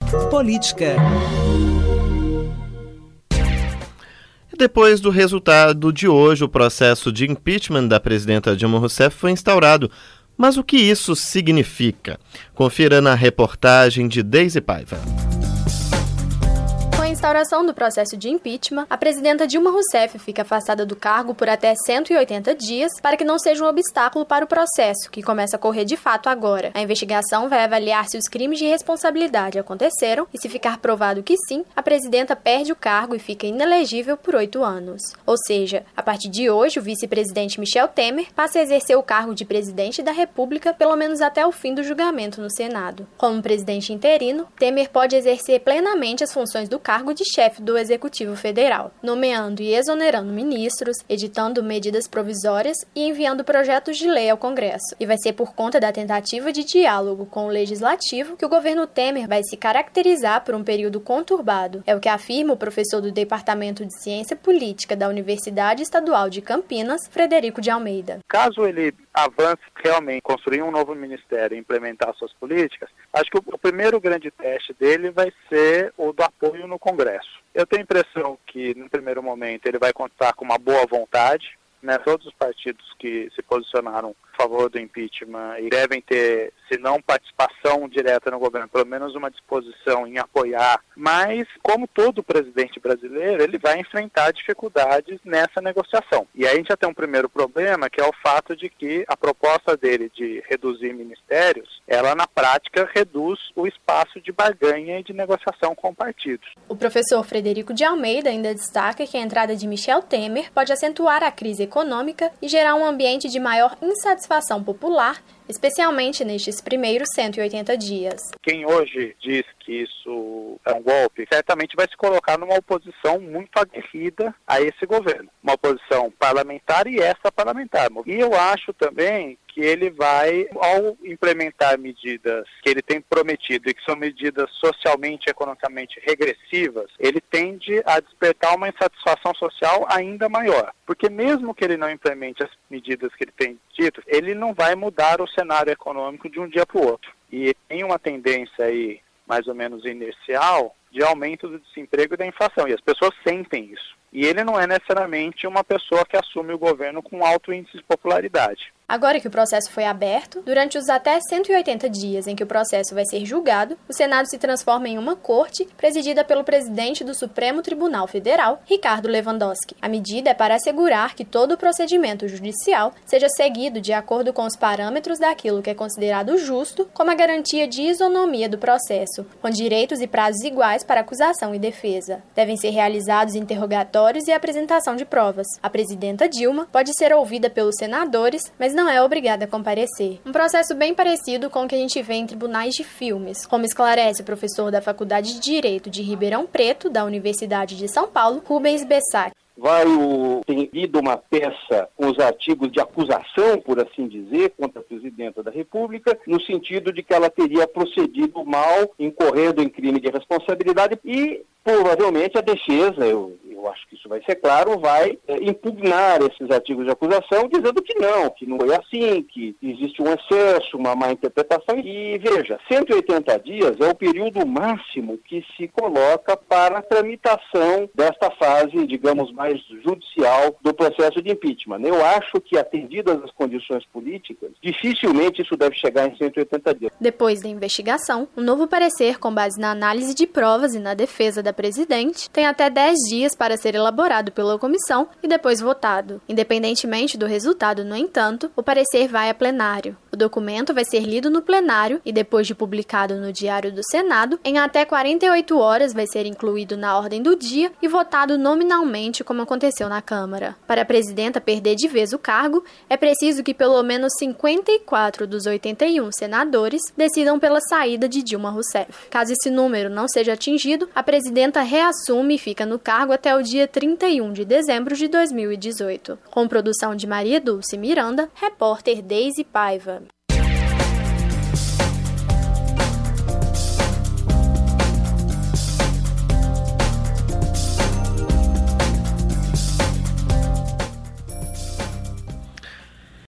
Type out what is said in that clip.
Política. Depois do resultado de hoje, o processo de impeachment da presidenta Dilma Rousseff foi instaurado. Mas o que isso significa? Confira na reportagem de Deise Paiva. Com a instauração do processo de impeachment, a presidenta Dilma Rousseff fica afastada do cargo por até 180 dias para que não seja um obstáculo para o processo, que começa a correr de fato agora. A investigação vai avaliar se os crimes de responsabilidade aconteceram e, se ficar provado que sim, a presidenta perde o cargo e fica inelegível por 8 anos. Ou seja, a partir de hoje, o vice-presidente Michel Temer passa a exercer o cargo de presidente da República pelo menos até o fim do julgamento no Senado. Como presidente interino, Temer pode exercer plenamente as funções do cargo de chefe do Executivo Federal, nomeando e exonerando ministros, editando medidas provisórias e enviando projetos de lei ao Congresso. E vai ser por conta da tentativa de diálogo com o Legislativo que o governo Temer vai se caracterizar por um período conturbado. É o que afirma o professor do Departamento de Ciência Política da Universidade Estadual de Campinas, Frederico de Almeida. Caso ele avance realmente, construir um novo ministério e implementar suas políticas, acho que o primeiro grande teste dele vai ser o do apoio no Congresso. Eu tenho a impressão que, no primeiro momento, ele vai contar com uma boa vontade, né? Todos os partidos que se posicionaram a favor do impeachment e devem ter, se não participação direta no governo, pelo menos uma disposição em apoiar. Mas, como todo presidente brasileiro, ele vai enfrentar dificuldades nessa negociação. E aí a gente já tem um primeiro problema, que é o fato de que a proposta dele de reduzir ministérios, ela na prática reduz o espaço de barganha e de negociação com partidos. O professor Frederico de Almeida ainda destaca que a entrada de Michel Temer pode acentuar a crise econômica e gerar um ambiente de maior insatisfação popular, especialmente nestes primeiros 180 dias. Quem hoje diz que isso é um golpe, certamente vai se colocar numa oposição muito aguerrida a esse governo. Uma oposição parlamentar e extra-parlamentar. E eu acho também que ele vai, ao implementar medidas que ele tem prometido e que são medidas socialmente e economicamente regressivas, ele tende a despertar uma insatisfação social ainda maior. Porque mesmo que ele não implemente as medidas que ele tem dito, ele não vai mudar o cenário econômico de um dia para o outro. E tem uma tendência aí, mais ou menos inercial, de aumento do desemprego e da inflação. E as pessoas sentem isso. E ele não é necessariamente uma pessoa que assume o governo com alto índice de popularidade. Agora que o processo foi aberto, durante os até 180 dias em que o processo vai ser julgado, o Senado se transforma em uma corte presidida pelo presidente do Supremo Tribunal Federal, Ricardo Lewandowski. A medida é para assegurar que todo o procedimento judicial seja seguido de acordo com os parâmetros daquilo que é considerado justo, como a garantia de isonomia do processo, com direitos e prazos iguais para acusação e defesa. Devem ser realizados interrogatórios e apresentação de provas. A presidenta Dilma pode ser ouvida pelos senadores, mas não é obrigada a comparecer. Um processo bem parecido com o que a gente vê em tribunais de filmes, como esclarece o professor da Faculdade de Direito de Ribeirão Preto, da Universidade de São Paulo, Rubens Bessac. Tem havido uma peça com os artigos de acusação, por assim dizer, contra a presidenta da República, no sentido de que ela teria procedido mal, incorrendo em crime de responsabilidade e, provavelmente, a defesa, eu acho que isso vai ser claro, vai impugnar esses artigos de acusação, dizendo que não foi assim, que existe um excesso, uma má interpretação. E, veja, 180 dias é o período máximo que se coloca para a tramitação desta fase, digamos, mais judicial do processo de impeachment. Eu acho que, atendidas as condições políticas, dificilmente isso deve chegar em 180 dias. Depois da investigação, um novo parecer com base na análise de provas e na defesa da presidente tem até 10 dias para ser elaborado pela comissão e depois votado. Independentemente do resultado, no entanto, o parecer vai a plenário. O documento vai ser lido no plenário e, depois de publicado no Diário do Senado, em até 48 horas vai ser incluído na ordem do dia e votado nominalmente, como aconteceu na Câmara. Para a presidenta perder de vez o cargo, é preciso que pelo menos 54 dos 81 senadores decidam pela saída de Dilma Rousseff. Caso esse número não seja atingido, a presidenta reassume e fica no cargo até o dia 31 de dezembro de 2018. Com produção de Maria Dulce Miranda, repórter Deise Paiva.